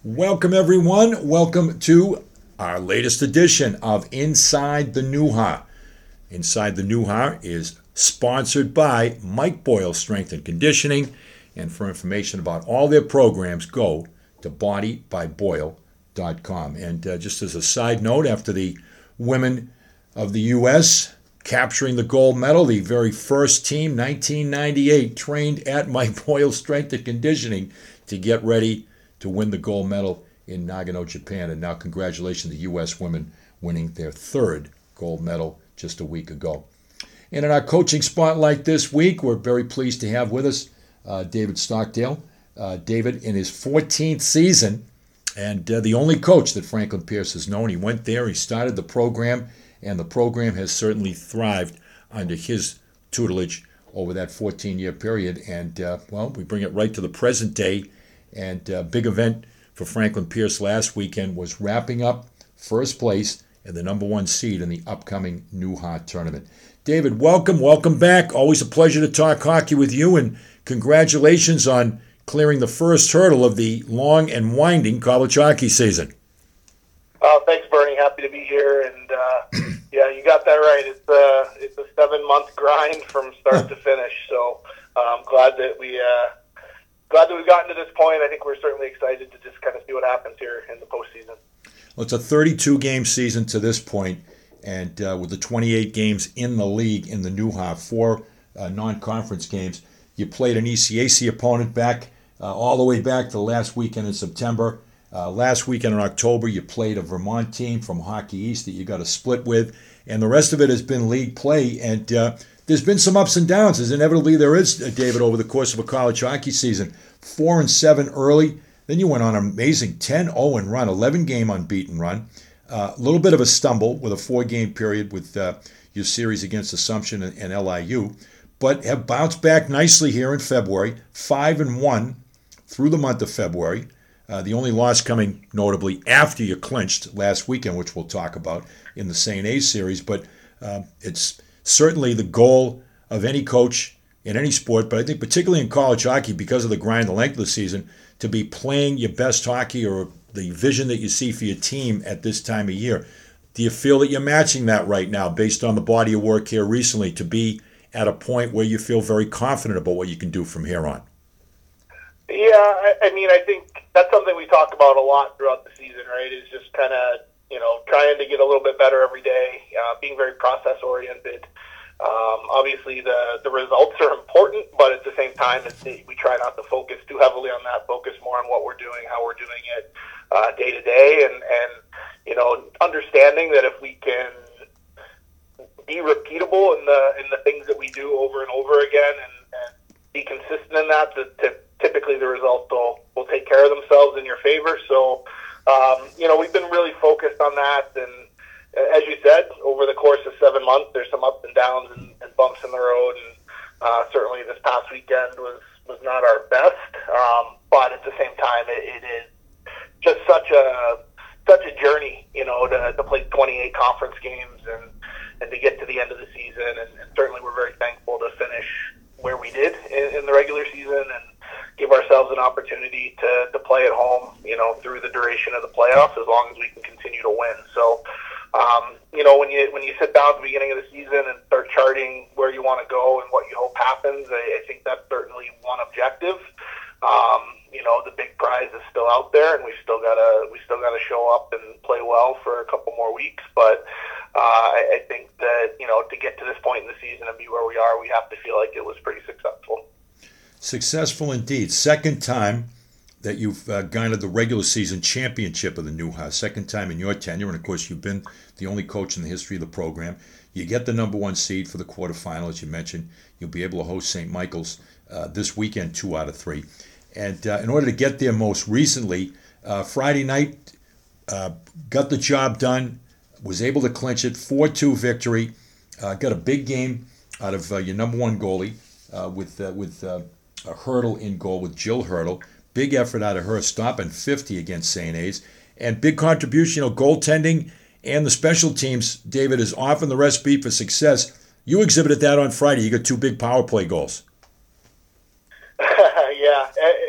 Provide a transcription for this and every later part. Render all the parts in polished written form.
Welcome, everyone. Welcome to our latest edition of Inside the Newha. Inside the Newha is sponsored by Mike Boyle Strength and Conditioning. And for information about all their programs, go to bodybyboyle.com. And just as a side note, after the women of the U.S. capturing the gold medal, the very first team, 1998, trained at Mike Boyle Strength and Conditioning to get ready to win the gold medal in Nagano, Japan. And now congratulations to the U.S. women winning their third gold medal just a week ago. And in our coaching spotlight this week, we're very pleased to have with us David Stockdale. David, in his 14th season, and the only coach that Franklin Pierce has known. He went there, he started the program, and the program has certainly thrived under his tutelage over that 14-year period. And, we bring it right to the present day. And a big event for Franklin Pierce last weekend was wrapping up first place and the number one seed in the upcoming Newha tournament. David, welcome back. Always a pleasure to talk hockey with you, and congratulations on clearing the first hurdle of the long and winding college hockey season. Thanks, Bernie. Happy to be here, and yeah, you got that right. It's a 7-month grind from start to finish. So I'm glad that we've gotten to this point. I think we're certainly excited to just kind of see what happens here in the postseason. Well, it's a 32-game season to this point, and with the 28 games in the league in the Newha, 4 non-conference games, you played an ECAC opponent back all the way back to the last weekend in September. Last weekend in October, you played a Vermont team from Hockey East that you got a split with, and the rest of it has been league play. And there's been some ups and downs, as inevitably there is, David, over the course of a college hockey season. 4-7 early, then you went on an amazing 10-0 run, 11-game unbeaten run. A little bit of a stumble with a 4-game period with your series against Assumption and LIU, but have bounced back nicely here in February, 5-1 through the month of February. The only loss coming notably after you clinched last weekend, which we'll talk about in the St. A series. But it's certainly the goal of any coach in any sport, but I think particularly in college hockey, because of the grind, the length of the season, to be playing your best hockey or the vision that you see for your team at this time of year. Do you feel that you're matching that right now based on the body of work here recently to be at a point where you feel very confident about what you can do from here on? Yeah, I think that's something we talk about a lot throughout the season, right? Is just kind of, trying to get a little bit better every day, being very process-oriented. Obviously, the results are important, but at the same time, we try not to focus too heavily on that, focus more on what we're doing, how we're doing it day to day, and understanding that if we can be repeatable in the things that we do over and over again and be consistent in that, typically the results will take care of themselves in your favor. So, we've been really focused on that. And as you said, over the course of 7 months, there's some ups and downs and bumps in the road. And certainly this past weekend was not our best. But at the same time, it is just such a journey, to play 28 conference games and to get to the end of the season. And certainly we're very thankful to finish where we did in the regular season and give ourselves an opportunity to play at home, through the duration of the playoffs, as long as we can continue to win. So, when you sit down at the beginning of the season and start charting where you want to go and what you hope happens, I think that's certainly one objective. The big prize is still out there, and we still gotta show up and play well for a couple more weeks. But I think that to get to this point in the season and be where we are, we have to feel like it was pretty successful. Successful indeed. Second time that you've garnered the regular season championship of the Newha. Second time in your tenure, and of course you've been the only coach in the history of the program. You get the number one seed for the quarterfinal, as you mentioned. You'll be able to host St. Michael's this weekend, 2 out of 3. And in order to get there most recently, Friday night, got the job done, was able to clinch it, 4-2 victory. Got a big game out of your number one goalie with a Hurdle in goal with Jill Hurdle. Big effort out of her, stopping 50 against St. A's. And big contribution, goaltending and the special teams, David, is often the recipe for success. You exhibited that on Friday. You got 2 big power play goals. Yeah.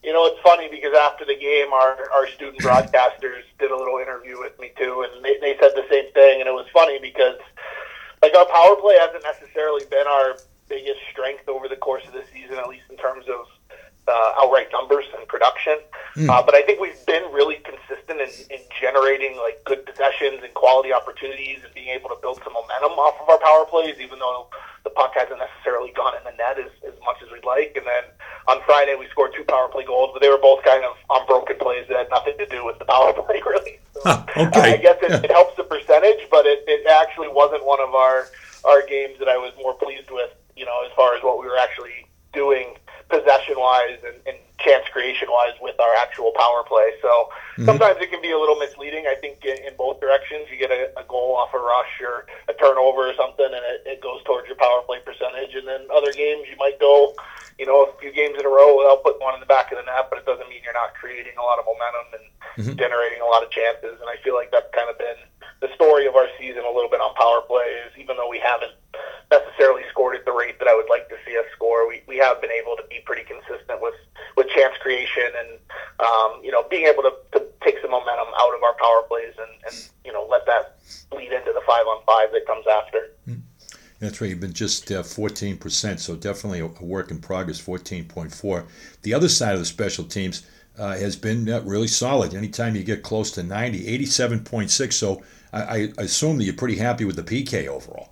It's funny because after the game, our student broadcasters did a little interview with me too, and they said the same thing. And it was funny because, like, our power play hasn't necessarily been our biggest strength over the course of the season, at least in terms of outright numbers and production. But I think we've been really consistent in generating like good possessions and quality opportunities and being able to build some momentum off of our power plays, even though the puck hasn't necessarily gone in the net as much as we'd like. And then on Friday, we scored 2 power play goals, but they were both kind of unbroken plays that had nothing to do with the power play, really. So, okay. I guess it helps the percentage, but it actually wasn't one of our games that I was more pleased with, as far as what we were actually doing possession-wise and chance creation-wise with our actual power play. So sometimes it can be a little misleading. I think in both directions, you get a goal off a rush or a turnover or something, and it goes towards your power play percentage. And then other games, you might go, a few games in a row without putting one in the back of the net, but it doesn't mean you're not creating a lot of momentum and generating a lot of chances. And I feel like that's kind of been the story of our season a little bit on power play, is even though we haven't necessarily scored at the rate that I would like to see us score, we have been able to be pretty consistent with chance creation and being able to take some momentum out of our power plays and let that lead into the 5-on-5 that comes after. That's right. You've been just 14%, so definitely a work in progress, 14.4. The other side of the special teams has been really solid. Anytime you get close to 90, 87.6, so I assume that you're pretty happy with the PK overall.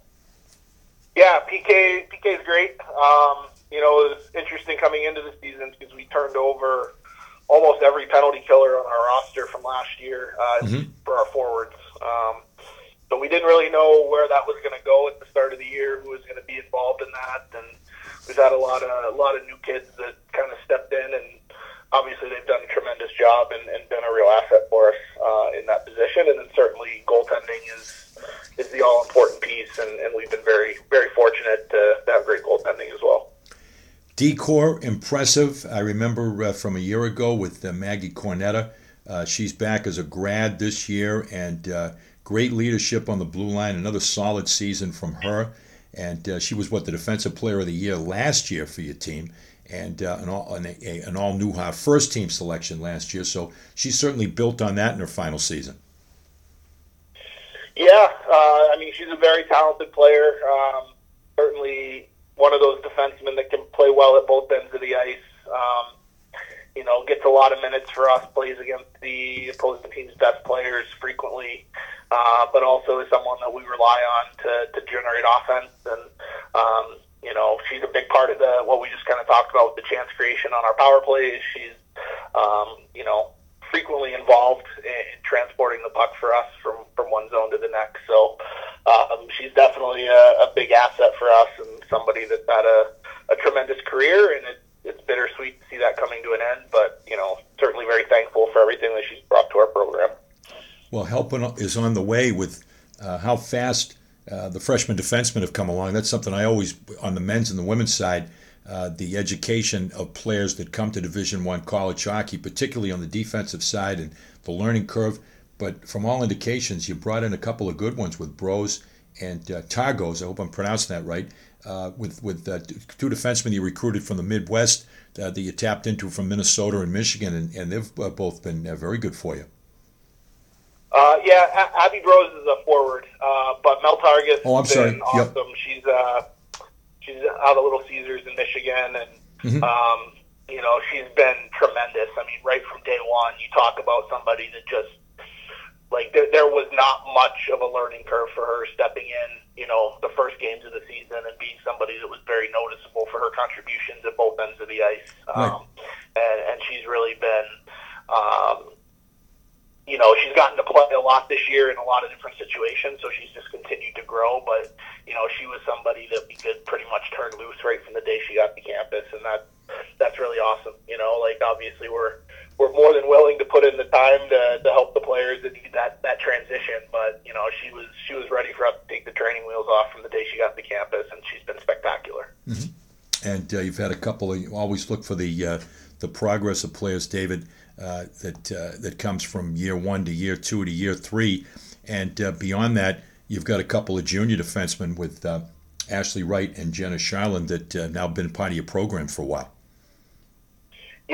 Yeah, PK is great. It was interesting coming into the season because we turned over almost every penalty killer on our roster from last year for our forwards. So we didn't really know where that was going to go at the start of the year, who was going to be involved in that, and we've had a lot of new kids that kind of stepped in, and obviously they've done a tremendous job and been a real asset for us in that position. And then certainly goaltending is the all-important piece, and we've been very, very fortunate to have great goaltending as well. D-Corps, impressive. I remember from a year ago with Maggie Cornetta. She's back as a grad this year, and great leadership on the blue line. Another solid season from her. And she was, the Defensive Player of the Year last year for your team, and an all-New first-team selection last year. So she certainly built on that in her final season. Yeah, she's a very talented player. Certainly one of those defensemen that can play well at both ends of the ice. Gets a lot of minutes for us, plays against the opposing team's best players frequently, but also is someone that we rely on to generate offense. And, she's a big part of what we just kind of talked about with the chance creation on our power plays. She's, frequently involved in transporting the puck for us from one zone to the next. So she's definitely a big asset for us and somebody that's had a tremendous career, and it's bittersweet to see that coming to an end, but, certainly very thankful for everything that she's brought to our program. Well, help is on the way with how fast the freshman defensemen have come along. That's something I always, on the men's and the women's side, the education of players that come to Division I college hockey, particularly on the defensive side and the learning curve. But from all indications, you brought in a couple of good ones with Bros and Targos. I hope I'm pronouncing that right. With 2 defensemen you recruited from the Midwest that you tapped into from Minnesota and Michigan, and they've both been very good for you. Abby Bros is a forward, but Mel Targus has been awesome. Yep. She's out of Little Caesars in Michigan, and she's been tremendous. Right from day one, you talk about somebody that just there was not much of a learning curve for her stepping in, the first games of the season and being somebody that was very noticeable for her contributions at both ends of the ice. Right. And she's really been, she's gotten to play a lot this year in a lot of different situations, so she's just continued to grow. But, she was somebody that we could pretty much turn loose right from the day she got to campus, and that's really awesome. Obviously we're more than willing to put in the time to help the players that need that transition, but she was ready for us to take the training wheels off from the day she got to campus, and she's been spectacular. And you've had a couple of, you always look for the progress of players, David, that comes from year 1 to year 2 to year 3, and beyond that, you've got a couple of junior defensemen with Ashley Wright and Jenna Charlin that now been part of your program for a while. Yeah,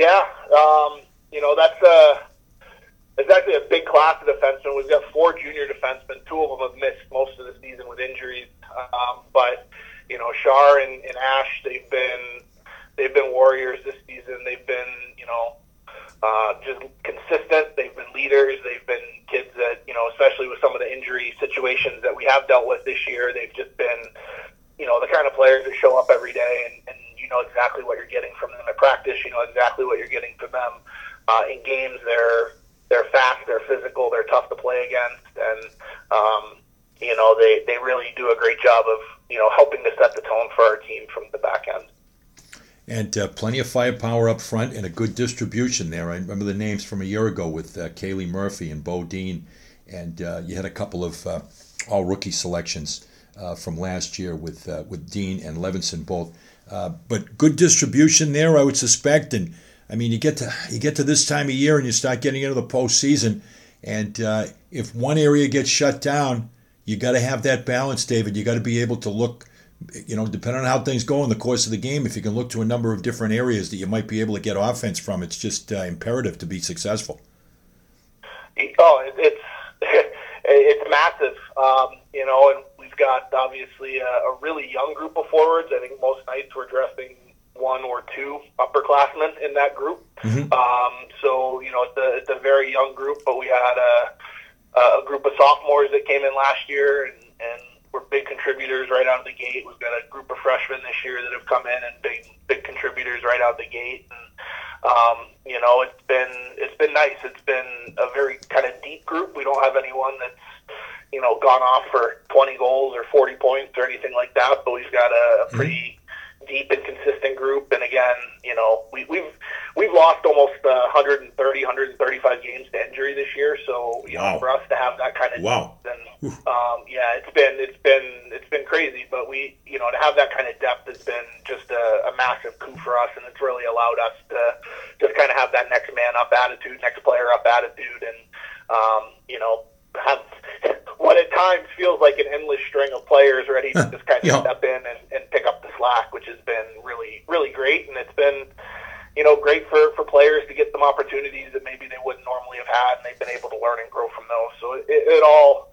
it's actually a big class of defensemen. We've got 4 junior defensemen. 2 of them have missed most of the season with injuries. But Shar and Ash, they've been warriors this season. They've been just consistent. They've been leaders. They've been kids that especially with some of the injury situations that we have dealt with this year, they've just been the kind of players that show up every day and you know exactly what you're getting from them at practice. You know exactly what you're getting from them in games. They're fast, they're physical, they're tough to play against, and they really do a great job of helping to set the tone for our team from the back end. And plenty of firepower up front and a good distribution there. I remember the names from a year ago with Kaylee Murphy and Bo Dean, and you had a couple of all-rookie selections from last year with Dean and Levinson both. But good distribution there, I would suspect. And I mean, you get to this time of year and you start getting into the postseason, and if one area gets shut down, you got to have that balance, David. You got to be able to look, depending on how things go in the course of the game, if you can look to a number of different areas that you might be able to get offense from, it's just imperative to be successful. Oh, it's massive, and we've got obviously a really young group of forwards. I think most nights we're dressing 1 or 2 upperclassmen in that group. Mm-hmm. So it's a very young group, but we had a group of sophomores that came in last year and were big contributors right out of the gate. We've got a group of freshmen this year that have come in and big contributors right out of the gate. And it's been nice. It's been a very kind of deep group. We don't have anyone that's gone off for 20 goals or 40 points or anything like that, but we've got a pretty deep and consistent group. And again, we've lost almost 130, 135 games to injury this year. So wow. For us to have that kind of wow. depth, and it's been crazy. But we to have that kind of depth has been just a massive coup for us, and it's really allowed us to just kind of have that next man up attitude, next player up attitude, and have what at times feels like an endless string of players ready to just kind of step in and pick up the slack, which has been really, really great. And it's been, great for players to get some opportunities that maybe they wouldn't normally have had, and they've been able to learn and grow from those. So it all,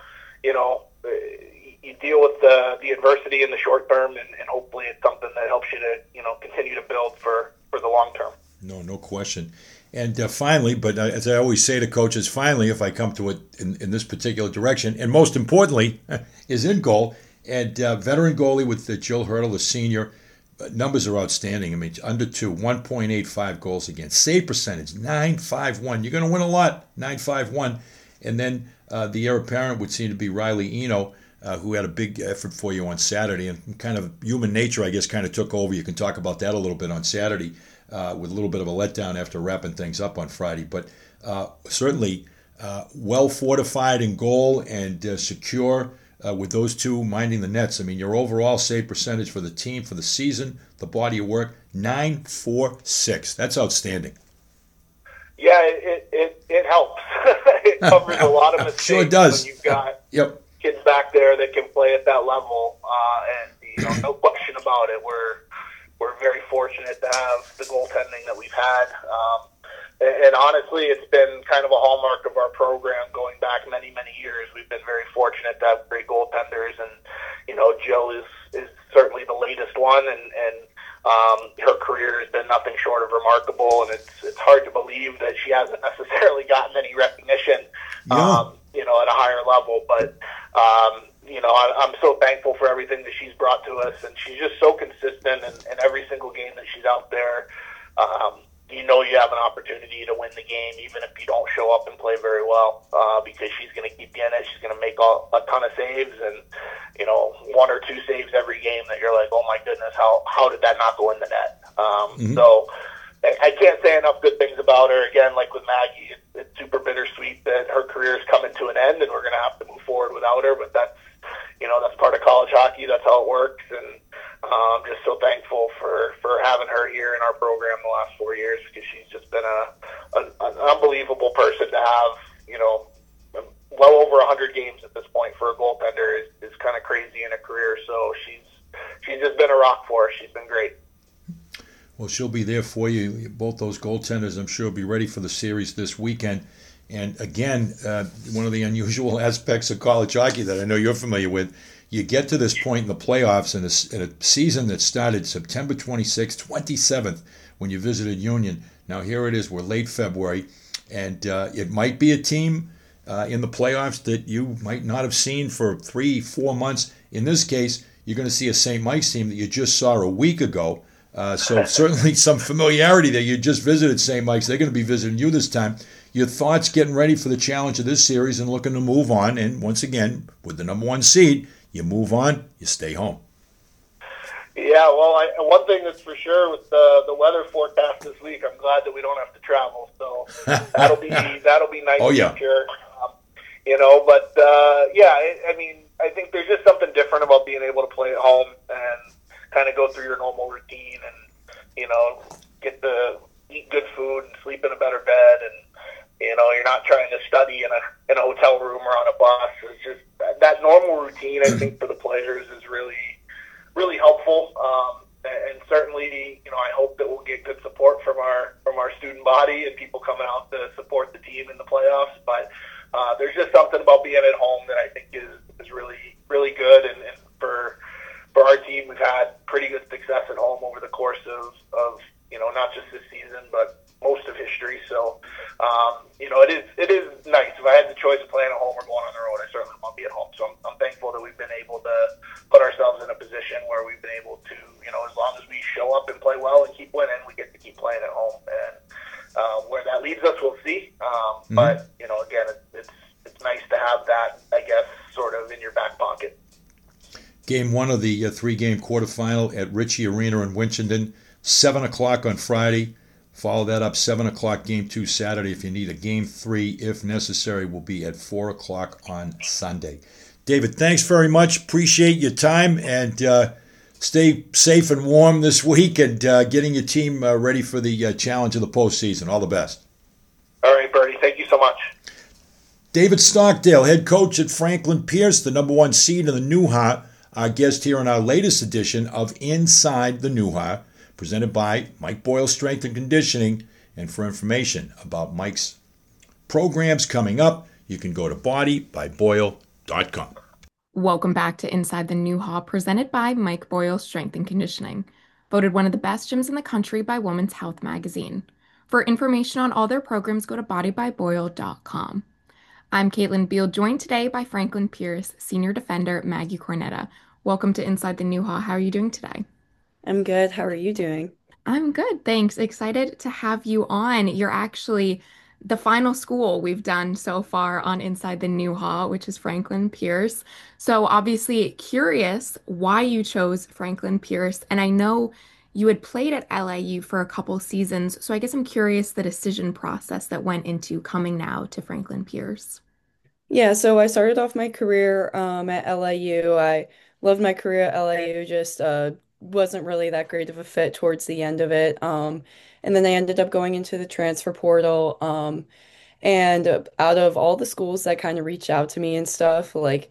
you deal with the adversity in the short term, and hopefully it's something that helps you to, continue to build for the long term. No question. And finally, but as I always say to coaches, finally, if I come to it in this particular direction, and most importantly, is in goal. And veteran goalie with Jill Hurdle, the senior, numbers are outstanding. I mean, under 2, 1.85 goals against. Save percentage, .951. You're going to win a lot, .951. And then the heir apparent would seem to be Riley Eno, who had a big effort for you on Saturday. And kind of human nature, I guess, kind of took over. You can talk about that a little bit on Saturday. With a little bit of a letdown after wrapping things up on Friday. But certainly well fortified in goal and secure with those two minding the nets. I mean, your overall save percentage for the team for the season, the body of work, .946. That's outstanding. Yeah, it helps. It covers a lot of mistakes. Sure does. When you've got kids back there that can play at that level, and no question about it. We're very fortunate to have the goaltending that we've had. And honestly, it's been kind of a hallmark of our program going back many, many years. We've been very fortunate to have great goaltenders, and Jill is certainly the latest one, and her career has been nothing short of remarkable. And it's hard to believe that she hasn't necessarily gotten any recognition, at a higher level. But I'm so thankful for everything that she's brought to us, and she's just so consistent. And every single game that she's out there, you have an opportunity to win the game, even if you don't show up and play very well, because she's going to keep you in it. She's going to make a ton of saves, and 1 or 2 saves every game that you're like, oh my goodness, how did that not go in the net? So I can't say enough good things about her. Again, like with Maggie, it's super bittersweet that her career is coming to an end, and we're going to have to move forward without her. But that's part of college hockey. That's how it works, and I'm just so thankful for having her here in our program the last 4 years, because she's just been an unbelievable person to have. Well over 100 games at this point for a goaltender is kind of crazy in a career. So she's just been a rock for us. She's been great. Well, she'll be there for you. Both those goaltenders, I'm sure, will be ready for the series this weekend. And again, one of the unusual aspects of college hockey that I know you're familiar with, you get to this point in the playoffs in a season that started September 26th, 27th, when you visited Union. Now, here it is, we're late February, and it might be a team in the playoffs that you might not have seen for 3, 4 months. In this case, you're going to see a St. Mike's team that you just saw a week ago. So certainly some familiarity there. You just visited St. Mike's. They're going to be visiting you this time. Your thoughts getting ready for the challenge of this series and looking to move on. And once again, with the number one seed, you move on, you stay home. Yeah, well, one thing that's for sure with the weather forecast this week, I'm glad that we don't have to travel. So that'll be nice. Oh yeah. For sure. But yeah, I mean, I think there's just something different about being able to play at home and kind of go through your normal routine and get to eat good food and sleep in a better bed, and you're not trying to study in a hotel room or on a bus. It's just that normal routine. I think for the players is really helpful, and certainly I hope that we'll get good support from our student body and people coming out to support the team in the playoffs. But there's just something about being at home that I think is really good, and for our team, we've had pretty good success at home over the course of not just this season, but most of history. So, it is nice. If I had the choice of playing at home or going on the road, I certainly want to be at home. So I'm thankful that we've been able to put ourselves in a position where we've been able to, as long as we show up and play well and keep winning, we get to keep playing at home. And where that leads us, we'll see. But again, it's nice to have that, I guess, sort of in your back pocket. Game one of the three-game quarterfinal at Ritchie Arena in Winchendon, 7 o'clock on Friday. Follow that up, 7 o'clock, game two Saturday. If you need a game three, if necessary, will be at 4 o'clock on Sunday. David, thanks very much. Appreciate your time, and stay safe and warm this week, and getting your team ready for the challenge of the postseason. All the best. All right, Bertie. Thank you so much. David Stockdale, head coach at Franklin Pierce, the number one seed in the Newha, our guest here in our latest edition of Inside the Newha, presented by Mike Boyle Strength and Conditioning. And for information about Mike's programs coming up, you can go to bodybyboyle.com. Welcome back to Inside the Newha, presented by Mike Boyle Strength and Conditioning, voted one of the best gyms in the country by Women's Health magazine. For information on all their programs, go to bodybyboyle.com. I'm Caitlin Beal, joined today by Franklin Pierce, senior defender Maggie Cornetta. Welcome to Inside the Newha. How are you doing today? I'm good. How are you doing? I'm good, thanks. Excited to have you on. You're actually the final school we've done so far on Inside the Newha, which is Franklin Pierce. So obviously curious why you chose Franklin Pierce. And I know you had played at LIU for a couple seasons. So I guess I'm curious the decision process that went into coming now to Franklin Pierce. Yeah, so I started off my career at LIU. I loved my career at LIU, just wasn't really that great of a fit towards the end of it. And then I ended up going into the transfer portal. And out of all the schools that kind of reached out to me and stuff, like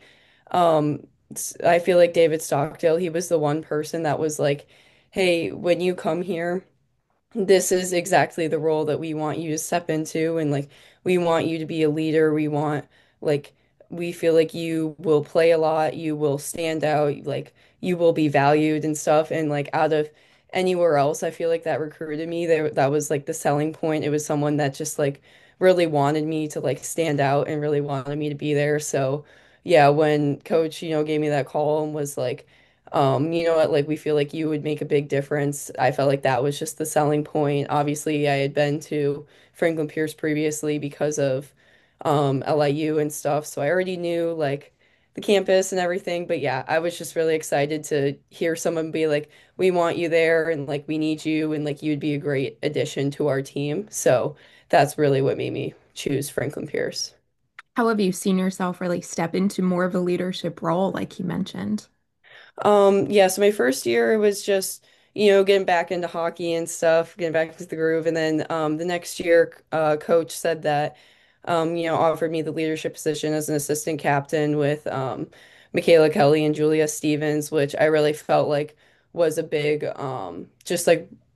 I feel like David Stockdale, he was the one person that was like, hey, when you come here, this is exactly the role that we want you to step into, and like we want you to be a leader. Like we feel like you will play a lot, you will stand out, like you will be valued and stuff. And like out of anywhere else, I feel like that recruited me. That was like the selling point. It was someone that just like really wanted me to like stand out and really wanted me to be there. So yeah, when coach, gave me that call and was like, you know what, like we feel like you would make a big difference. I felt like that was just the selling point. Obviously, I had been to Franklin Pierce previously because of LIU and stuff, so I already knew like the campus and everything. But yeah, I was just really excited to hear someone be like, "We want you there, and like we need you, and like you'd be a great addition to our team." So that's really what made me choose Franklin Pierce. How have you seen yourself really step into more of a leadership role, like you mentioned? Yeah, so my first year it was just, getting back into hockey and stuff, getting back into the groove. And then the next year, coach said that, offered me the leadership position as an assistant captain with Michaela Kelly and Julia Stevens, which I really felt like was a big, just like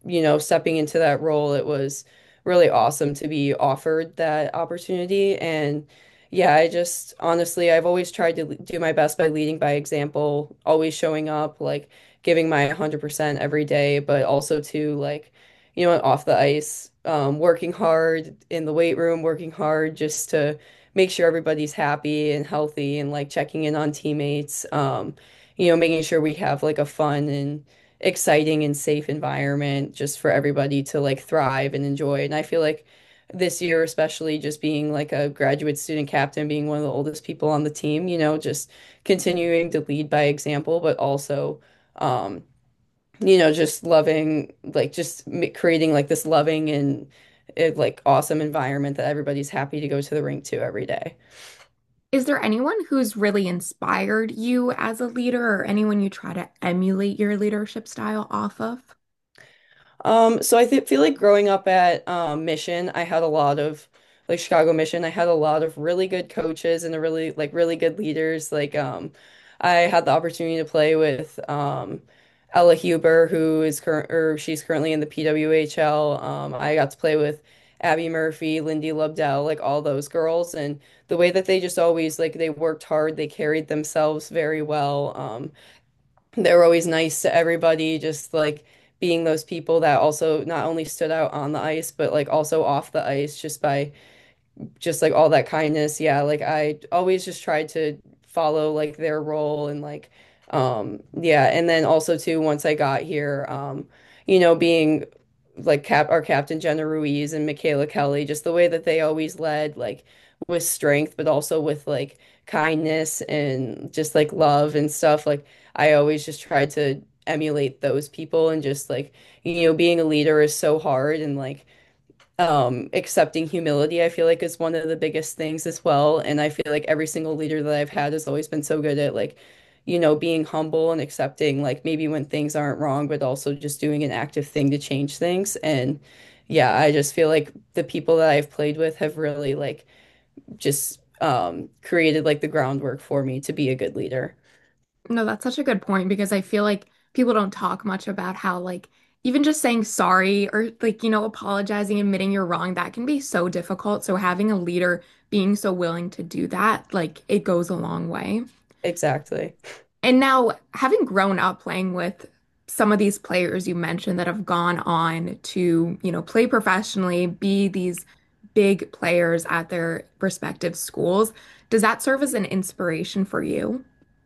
stepping into that role, it was really awesome to be offered that opportunity. And yeah, I just honestly, I've always tried to do my best by leading by example, always showing up, like giving my 100% every day, but also to like, off the ice, working hard in the weight room, working hard just to make sure everybody's happy and healthy and like checking in on teammates, making sure we have like a fun and exciting and safe environment just for everybody to like thrive and enjoy. And I feel like this year, especially just being like a graduate student captain, being one of the oldest people on the team, just continuing to lead by example, but also, um, just loving, like just creating like this loving and like awesome environment that everybody's happy to go to the rink to every day. Is there anyone who's really inspired you as a leader or anyone you try to emulate your leadership style off of? So I th feel like growing up at Mission, I had a lot of like Chicago Mission, I had a lot of really good coaches and a really good leaders. I had the opportunity to play with Ella Huber, who is current or she's currently in the PWHL. I got to play with Abby Murphy, Lindy Lobdell, like all those girls, and the way that they just always like they worked hard, they carried themselves very well. They were always nice to everybody, just like being those people that also not only stood out on the ice, but like also off the ice just by just like all that kindness. Yeah, like I always just tried to follow like their role and like yeah, and then also too once I got here, being like our captain Jenna Ruiz and Michaela Kelly, just the way that they always led like with strength, but also with like kindness and just like love and stuff. Like I always just tried to emulate those people and just like, being a leader is so hard and like accepting humility I feel like is one of the biggest things as well. And I feel like every single leader that I've had has always been so good at like, being humble and accepting like maybe when things aren't wrong, but also just doing an active thing to change things. And yeah, I just feel like the people that I've played with have really like just created like the groundwork for me to be a good leader. No, that's such a good point because I feel like people don't talk much about how, like, even just saying sorry or, like, apologizing, admitting you're wrong, that can be so difficult. So having a leader being so willing to do that, like, it goes a long way. Exactly. And now, having grown up playing with some of these players you mentioned that have gone on to, play professionally, be these big players at their respective schools, does that serve as an inspiration for you?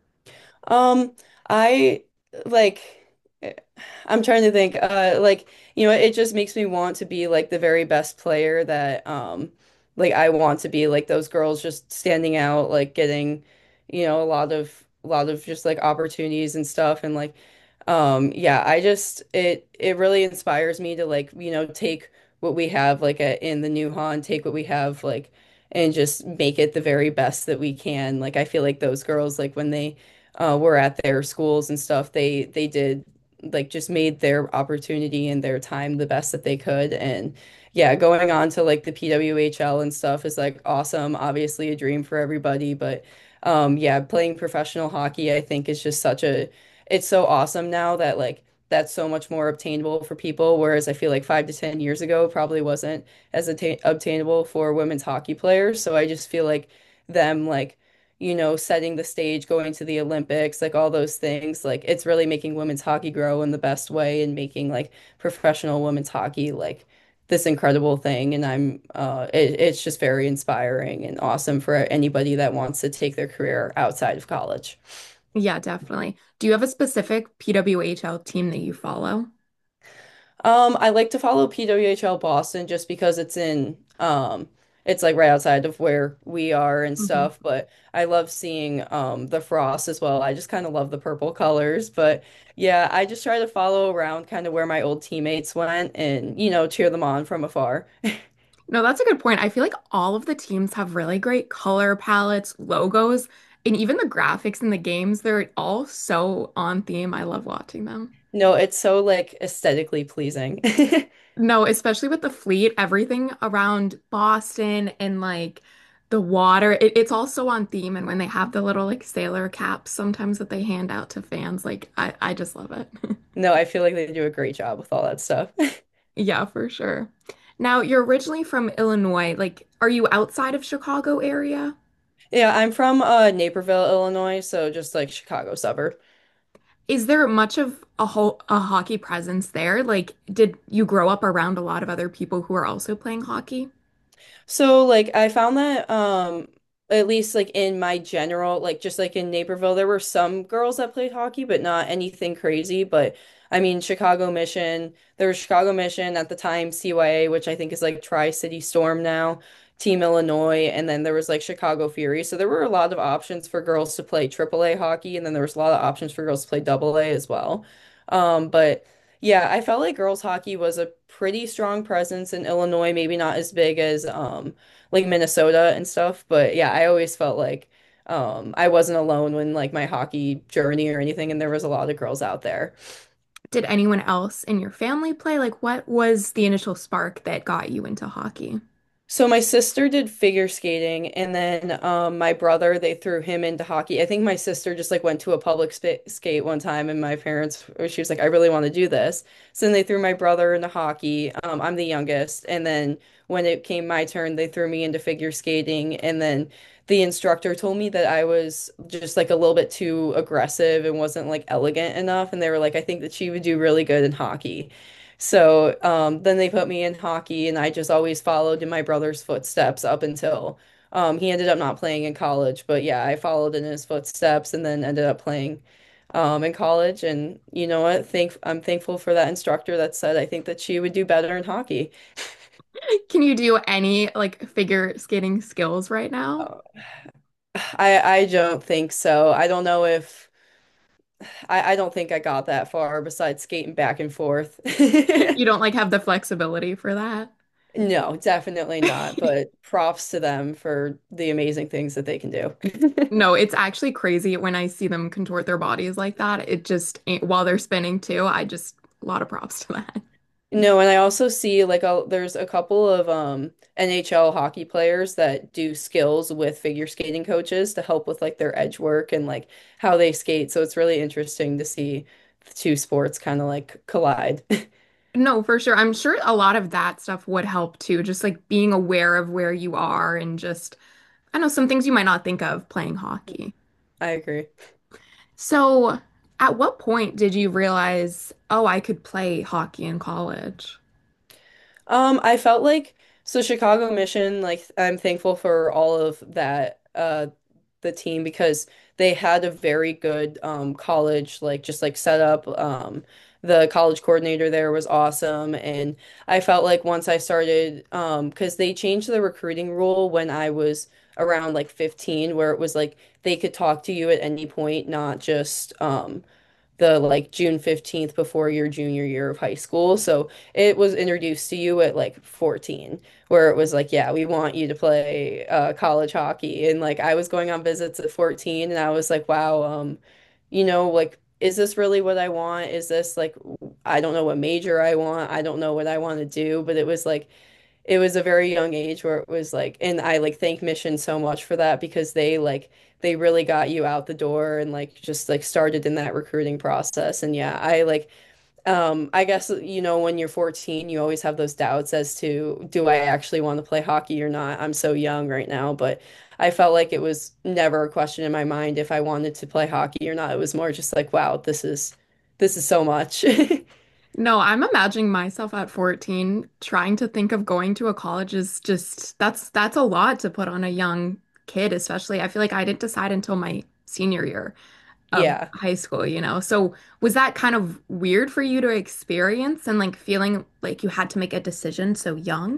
Um, I like eh, I'm trying to think like it just makes me want to be like the very best player that like I want to be like those girls just standing out like getting a lot of just like opportunities and stuff and like yeah, I just it really inspires me to like, take what we have like in the new Han, take what we have like and just make it the very best that we can. Like I feel like those girls like when they were at their schools and stuff, they did like just made their opportunity and their time the best that they could. And yeah, going on to like the PWHL and stuff is like awesome, obviously a dream for everybody, but yeah, playing professional hockey I think is just such a it's so awesome now that like that's so much more obtainable for people, whereas I feel like 5 to 10 years ago probably wasn't as obtainable for women's hockey players. So I just feel like them like, setting the stage, going to the Olympics, like all those things, like it's really making women's hockey grow in the best way and making like professional women's hockey like this incredible thing. And it's just very inspiring and awesome for anybody that wants to take their career outside of college. Yeah, definitely. Do you have a specific PWHL team that you follow? I like to follow PWHL Boston just because it's like right outside of where we are and Mhm. stuff, but I love seeing the Frost as well. I just kind of love the purple colors, but yeah, I just try to follow around kind of where my old teammates went and cheer them on from afar. No, that's a good point. I feel like all of the teams have really great color palettes, logos, and even the graphics in the games, they're all so on theme. I love watching them. No, it's so like aesthetically pleasing. No, especially with the fleet, everything around Boston and like The water, it's also on theme. And when they have the little like sailor caps sometimes that they hand out to fans, like I just love it. No, I feel like they do a great job with all that stuff. Yeah, for sure. Now, you're originally from Illinois. Like, are you outside of Chicago area? Yeah, I'm from Naperville, Illinois, so just like Chicago suburb. Is there much of a hockey presence there? Like, did you grow up around a lot of other people who are also playing hockey? So like I found that at least like in my general like just like in Naperville there were some girls that played hockey but not anything crazy. But I mean Chicago Mission, there was Chicago Mission at the time, CYA, which I think is like Tri-City Storm now, Team Illinois, and then there was like Chicago Fury. So there were a lot of options for girls to play AAA hockey, and then there was a lot of options for girls to play AA as well. But yeah, I felt like girls hockey was a pretty strong presence in Illinois, maybe not as big as like Minnesota and stuff, but yeah, I always felt like I wasn't alone when like my hockey journey or anything, and there was a lot of girls out there. Did anyone else in your family play? Like, what was the initial spark that got you into hockey? So my sister did figure skating, and then my brother, they threw him into hockey. I think my sister just like went to a public sp skate one time, and my parents, she was like, I really want to do this. So then they threw my brother into hockey. I'm the youngest, and then when it came my turn, they threw me into figure skating, and then the instructor told me that I was just like a little bit too aggressive and wasn't like elegant enough, and they were like, I think that she would do really good in hockey. So then they put me in hockey, and I just always followed in my brother's footsteps up until he ended up not playing in college. But yeah, I followed in his footsteps and then ended up playing in college. And you know what? I'm thankful for that instructor that said I think that she would do better in hockey. Can you do any like figure skating skills right now? Uh, I don't think so. I don't know if I don't think I got that far besides skating back and forth. You don't like have the flexibility for that? No, definitely not. But props to them for the amazing things that they can do. No, it's actually crazy when I see them contort their bodies like that. It just ain't, while they're spinning too, I just a lot of props to that. No, and I also see like there's a couple of NHL hockey players that do skills with figure skating coaches to help with like their edge work and like how they skate. So it's really interesting to see the two sports kind of like collide. No, for sure. I'm sure a lot of that stuff would help too, just like being aware of where you are and just, I know some things you might not think of playing hockey. I agree. So, at what point did you realize, oh, I could play hockey in college? I felt like so Chicago Mission, like I'm thankful for all of that the team because they had a very good college like just like setup. The college coordinator there was awesome, and I felt like once I started because they changed the recruiting rule when I was around like 15 where it was like they could talk to you at any point, not just the like June 15th before your junior year of high school. So it was introduced to you at like 14, where it was like, yeah, we want you to play college hockey. And like I was going on visits at 14 and I was like, wow, like, is this really what I want? Is this like, I don't know what major I want. I don't know what I want to do. But it was like, it was a very young age where it was like, and I like thank Mission so much for that because they really got you out the door and like just like started in that recruiting process. And yeah, I like I guess when you're 14 you always have those doubts as to do I actually want to play hockey or not. I'm so young right now, but I felt like it was never a question in my mind if I wanted to play hockey or not. It was more just like, wow, this is so much. No, I'm imagining myself at 14 trying to think of going to a college is just that's a lot to put on a young kid, especially. I feel like I didn't decide until my senior year of Yeah. high school, you know. So was that kind of weird for you to experience and like feeling like you had to make a decision so young?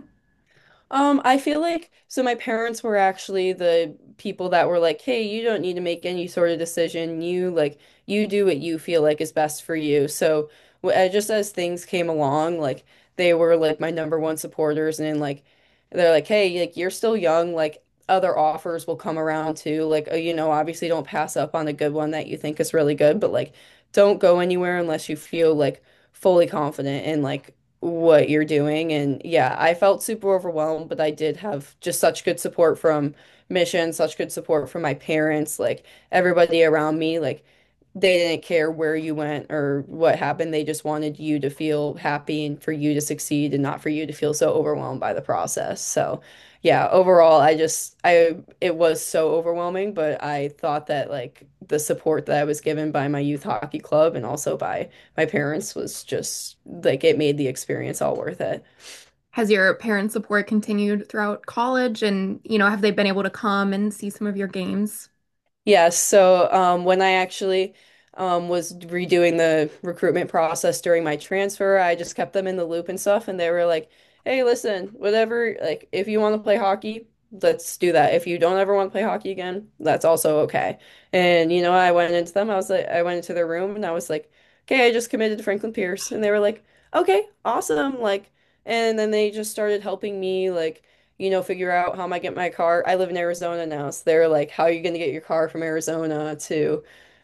I feel like so my parents were actually the people that were like, "Hey, you don't need to make any sort of decision. You do what you feel like is best for you." So, just as things came along, like they were like my number one supporters and like they're like, "Hey, like you're still young, like other offers will come around too. Like, obviously don't pass up on a good one that you think is really good, but like don't go anywhere unless you feel like fully confident in like what you're doing. And yeah, I felt super overwhelmed, but I did have just such good support from Mission, such good support from my parents, like everybody around me, like they didn't care where you went or what happened. They just wanted you to feel happy and for you to succeed and not for you to feel so overwhelmed by the process. So, yeah, overall, it was so overwhelming, but I thought that like the support that I was given by my youth hockey club and also by my parents was just like it made the experience all worth it. Has your parent support continued throughout college and, have they been able to come and see some of your games? Yeah, so when I actually was redoing the recruitment process during my transfer, I just kept them in the loop and stuff, and they were like, "Hey, listen, whatever, like if you want to play hockey, let's do that. If you don't ever want to play hockey again, that's also okay." And I went into them. I went into their room and I was like, "Okay, I just committed to Franklin Pierce," and they were like, "Okay, awesome." Like, and then they just started helping me like figure out how am I get my car. I live in Arizona now, so they're like, how are you going to get your car from Arizona to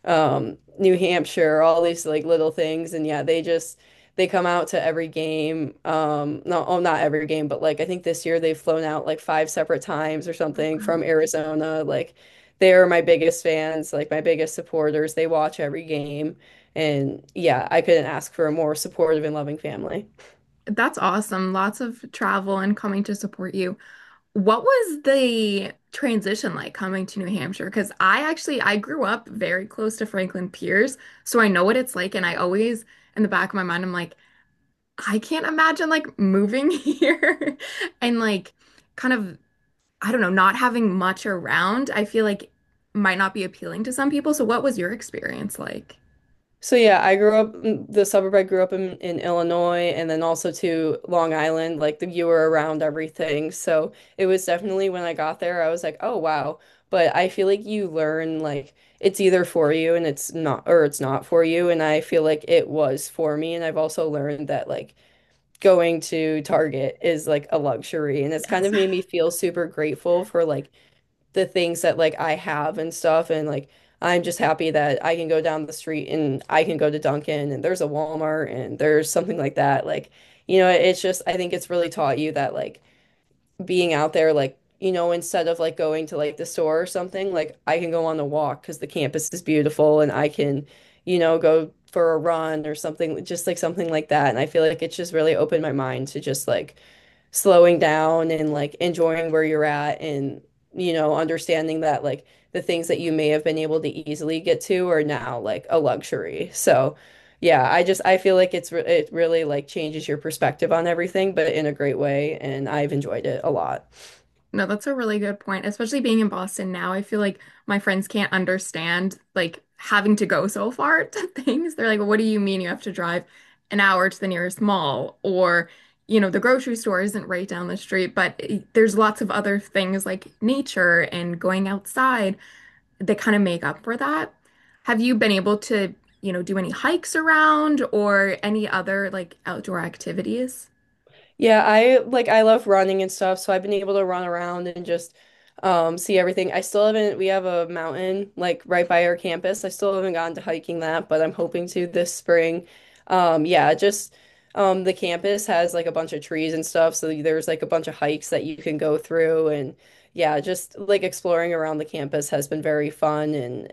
New Hampshire? All these like little things, and yeah, they come out to every game. No, oh, not every game, but like I think this year they've flown out like 5 separate times or something from Arizona. Like they're my biggest fans, like my biggest supporters. They watch every game, and yeah, I couldn't ask for a more supportive and loving family. That's awesome. Lots of travel and coming to support you. What was the transition like coming to New Hampshire? Because I grew up very close to Franklin Pierce, so I know what it's like. And I always, in the back of my mind, I'm like, I can't imagine like moving here and like kind of, I don't know, not having much around. I feel like might not be appealing to some people. So what was your experience like? So yeah, I grew up the suburb I grew up in Illinois and then also to Long Island, like you were around everything. So it was definitely when I got there, I was like, oh wow. But I feel like you learn like it's either for you and it's not or it's not for you. And I feel like it was for me. And I've also learned that like going to Target is like a luxury. And it's kind Yes. of made me feel super grateful for like the things that like I have and stuff and like I'm just happy that I can go down the street and I can go to Dunkin' and there's a Walmart and there's something like that like it's just I think it's really taught you that like being out there like instead of like going to like the store or something like I can go on a walk because the campus is beautiful and I can go for a run or something just like something like that and I feel like it's just really opened my mind to just like slowing down and like enjoying where you're at and understanding that like the things that you may have been able to easily get to are now like a luxury. So yeah, I feel like it really like changes your perspective on everything, but in a great way, and I've enjoyed it a lot. No, that's a really good point, especially being in Boston now. I feel like my friends can't understand like having to go so far to things. They're like, what do you mean you have to drive an hour to the nearest mall? Or, the grocery store isn't right down the street, but there's lots of other things like nature and going outside that kind of make up for that. Have you been able to, do any hikes around or any other like outdoor activities? Yeah, I love running and stuff, so I've been able to run around and just see everything. I still haven't we have a mountain like right by our campus. I still haven't gotten to hiking that, but I'm hoping to this spring. Yeah, just the campus has like a bunch of trees and stuff, so there's like a bunch of hikes that you can go through and yeah, just like exploring around the campus has been very fun and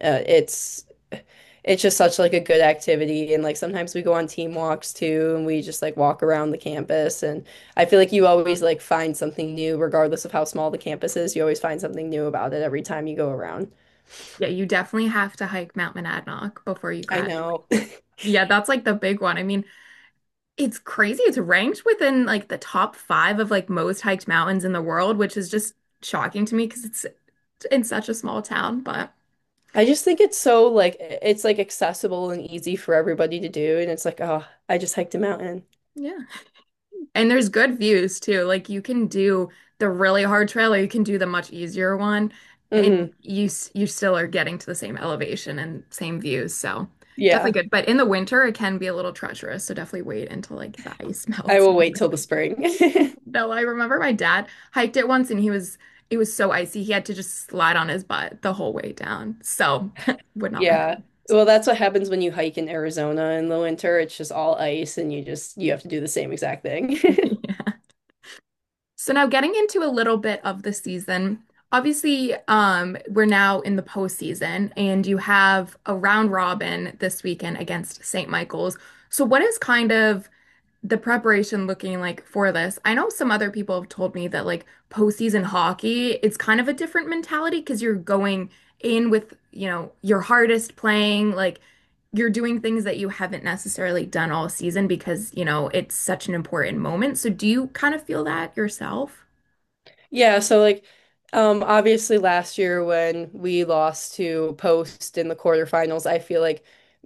it's just such like a good activity and like sometimes we go on team walks too and we just like walk around the campus and I feel like you always like find something new regardless of how small the campus is. You always find something new about it every time you go around. Yeah, you definitely have to hike Mount Monadnock before you I graduate. know. Yeah, that's like the big one. I mean, it's crazy. It's ranked within like the top five of like most hiked mountains in the world, which is just shocking to me because it's in such a small town. But I just think it's so like it's like accessible and easy for everybody to do and it's like, oh, I just hiked a mountain. yeah. And there's good views too. Like you can do the really hard trail or you can do the much easier one and Hmm. you still are getting to the same elevation and same views. So Yeah. definitely good. But in the winter it can be a little treacherous. So definitely wait until like the ice I melts. will wait till the spring. No, I remember my dad hiked it once and it was so icy he had to just slide on his butt the whole way down. So would not Yeah. recommend. Well, that's what happens when you hike in Arizona in the winter. It's just all ice and you have to do the same exact thing. Yeah. So now getting into a little bit of the season, obviously, we're now in the postseason, and you have a round robin this weekend against St. Michael's. So what is kind of the preparation looking like for this? I know some other people have told me that like postseason hockey, it's kind of a different mentality because you're going in with, your hardest playing, like you're doing things that you haven't necessarily done all season because, it's such an important moment. So do you kind of feel that yourself? Yeah, so like obviously last year when we lost to Post in the quarterfinals, I feel like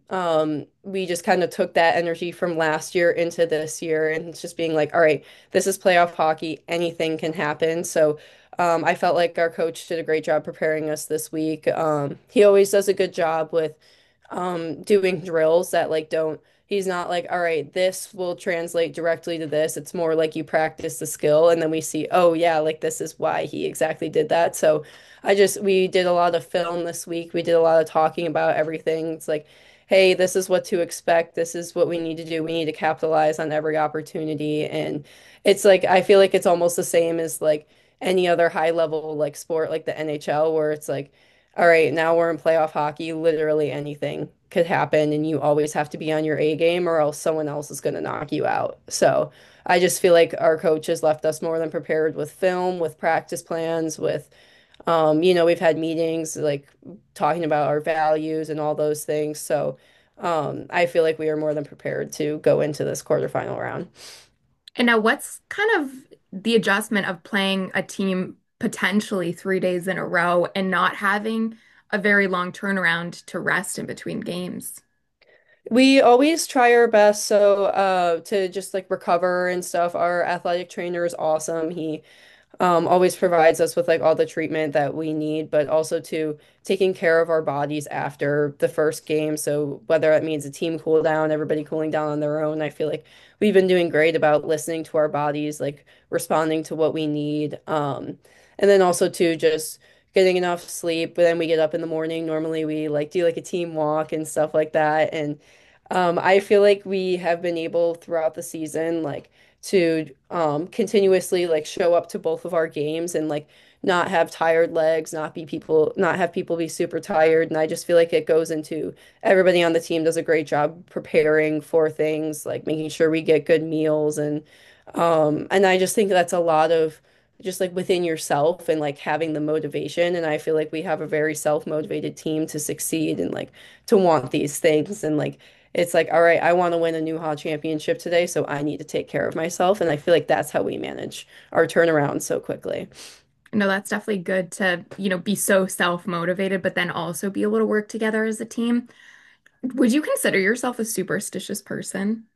we just kind of took that energy from last year into this year and it's just being like, all right, this is playoff hockey, anything can happen. So I felt like our coach did a great job preparing us this week. He always does a good job with doing drills that like don't he's not like, all right, this will translate directly to this. It's more like you practice the skill and then we see, oh yeah, like this is why he exactly did that. So we did a lot of film this week. We did a lot of talking about everything. It's like, hey, this is what to expect. This is what we need to do. We need to capitalize on every opportunity. And it's like I feel like it's almost the same as like any other high level like sport like the NHL where it's like all right, now we're in playoff hockey. Literally anything could happen, and you always have to be on your A game, or else someone else is going to knock you out. So I just feel like our coach has left us more than prepared with film, with practice plans, with, we've had meetings like talking about our values and all those things. So I feel like we are more than prepared to go into this quarterfinal round. And now, what's kind of the adjustment of playing a team potentially 3 days in a row and not having a very long turnaround to rest in between games? We always try our best so to just like recover and stuff. Our athletic trainer is awesome. He always provides us with like all the treatment that we need, but also to taking care of our bodies after the first game. So whether that means a team cool down, everybody cooling down on their own, I feel like we've been doing great about listening to our bodies, like responding to what we need. And then also to just getting enough sleep. But then we get up in the morning. Normally we like do like a team walk and stuff like that. And I feel like we have been able throughout the season, like to continuously like show up to both of our games and like not have tired legs, not have people be super tired. And I just feel like it goes into everybody on the team does a great job preparing for things, like making sure we get good meals and I just think that's a lot of just like within yourself and like having the motivation. And I feel like we have a very self-motivated team to succeed and like to want these things and like it's like, all right, I want to win a New Ha championship today, so I need to take care of myself. And I feel like that's how we manage our turnaround so quickly. No, that's definitely good to, be so self-motivated, but then also be able to work together as a team. Would you consider yourself a superstitious person?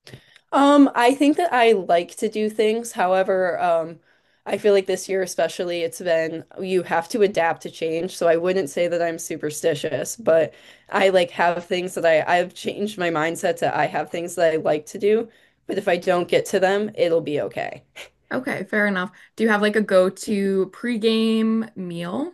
I think that I like to do things. However, I feel like this year especially, it's been you have to adapt to change. So I wouldn't say that I'm superstitious, but I like have things that I've changed my mindset to I have things that I like to do, but if I don't get to them, it'll be okay. Okay, fair enough. Do you have like a go-to pregame meal?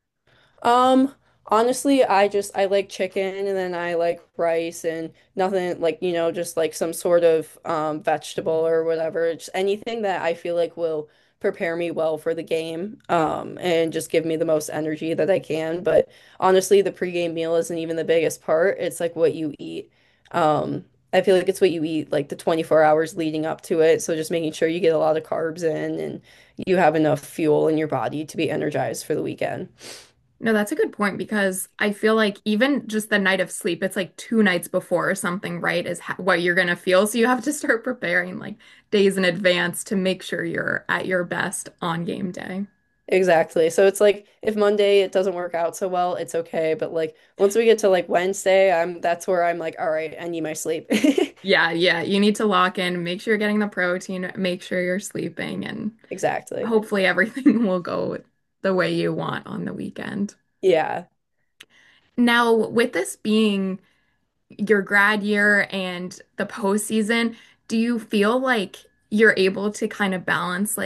Um, Honestly, I like chicken and then I like rice and nothing like, just like some sort of vegetable or whatever. Just anything that I feel like will prepare me well for the game and just give me the most energy that I can. But honestly, the pregame meal isn't even the biggest part. It's like what you eat. I feel like it's what you eat like the 24 hours leading up to it. So just making sure you get a lot of carbs in and you have enough fuel in your body to be energized for the weekend. No, that's a good point because I feel like even just the night of sleep, it's like 2 nights before or something, right, is what you're gonna feel. So you have to start preparing like days in advance to make sure you're at your best on game day. Exactly. So it's like if Monday it doesn't work out so well, it's okay. But like once we get to like Wednesday, that's where I'm like, all right, I need my sleep. Yeah, yeah, you need to lock in, make sure you're getting the protein, make sure you're sleeping, and Exactly. hopefully everything will go the way you want on the weekend. Yeah. Now, with this being your grad year and the postseason, do you feel like you're able to kind of balance like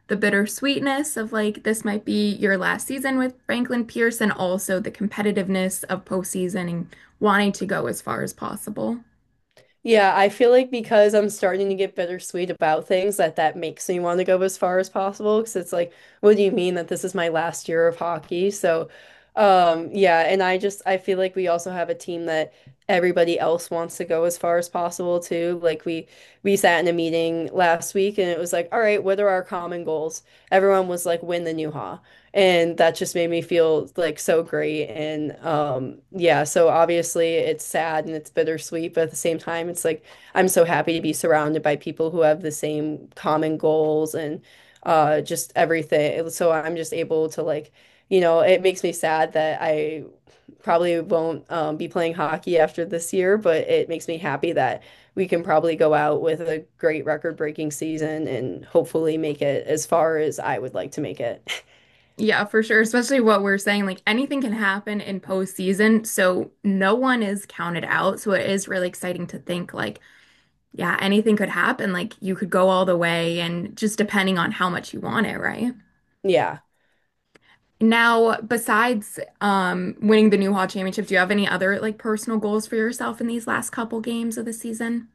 the bittersweetness of like this might be your last season with Franklin Pierce and also the competitiveness of postseason and wanting to go as far as possible. Yeah, I feel like because I'm starting to get bittersweet about things that makes me want to go as far as possible because it's like, what do you mean that this is my last year of hockey? So, yeah, and I feel like we also have a team that everybody else wants to go as far as possible too. Like we sat in a meeting last week and it was like, all right, what are our common goals? Everyone was like, win the new Ha. And that just made me feel like so great. And yeah, so obviously it's sad and it's bittersweet, but at the same time, it's like I'm so happy to be surrounded by people who have the same common goals and just everything. So I'm just able to like, it makes me sad that I probably won't be playing hockey after this year, but it makes me happy that we can probably go out with a great record-breaking season and hopefully make it as far as I would like to make it. Yeah, for sure. Especially what we're saying, like anything can happen in postseason, so no one is counted out. So it is really exciting to think like, yeah, anything could happen. Like you could go all the way and just depending on how much you want it, right? Yeah. Now, besides winning the New Hall Championship, do you have any other like personal goals for yourself in these last couple games of the season?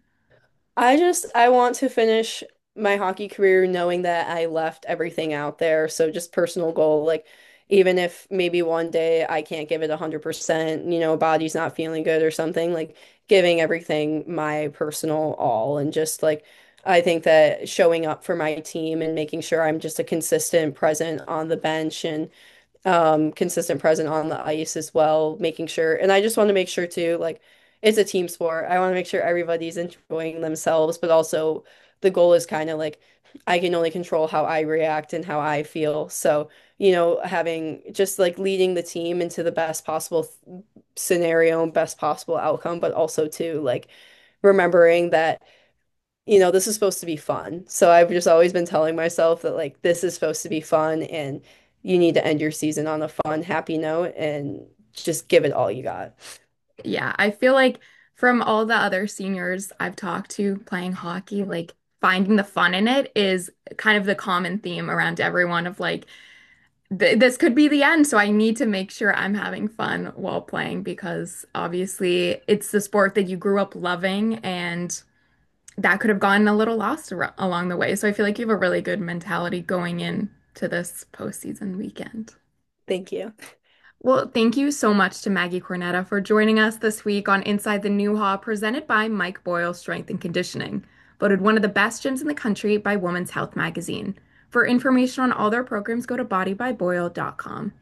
I want to finish my hockey career knowing that I left everything out there. So just personal goal, like even if maybe one day I can't give it 100%, body's not feeling good or something, like giving everything my personal all and just like I think that showing up for my team and making sure I'm just a consistent present on the bench and consistent present on the ice as well, making sure. And I just want to make sure too, like it's a team sport. I want to make sure everybody's enjoying themselves, but also the goal is kind of like I can only control how I react and how I feel. So, having just like leading the team into the best possible scenario and best possible outcome, but also too like remembering that this is supposed to be fun. So I've just always been telling myself that like this is supposed to be fun and you need to end your season on a fun, happy note and just give it all you got. Yeah, I feel like from all the other seniors I've talked to playing hockey, like finding the fun in it is kind of the common theme around everyone of like, th this could be the end, so I need to make sure I'm having fun while playing because obviously it's the sport that you grew up loving and that could have gotten a little lost along the way. So I feel like you have a really good mentality going into this postseason weekend. Thank you. Well, thank you so much to Maggie Cornetta for joining us this week on Inside the New Haw, presented by Mike Boyle Strength and Conditioning, voted one of the best gyms in the country by Women's Health magazine. For information on all their programs, go to bodybyboyle.com.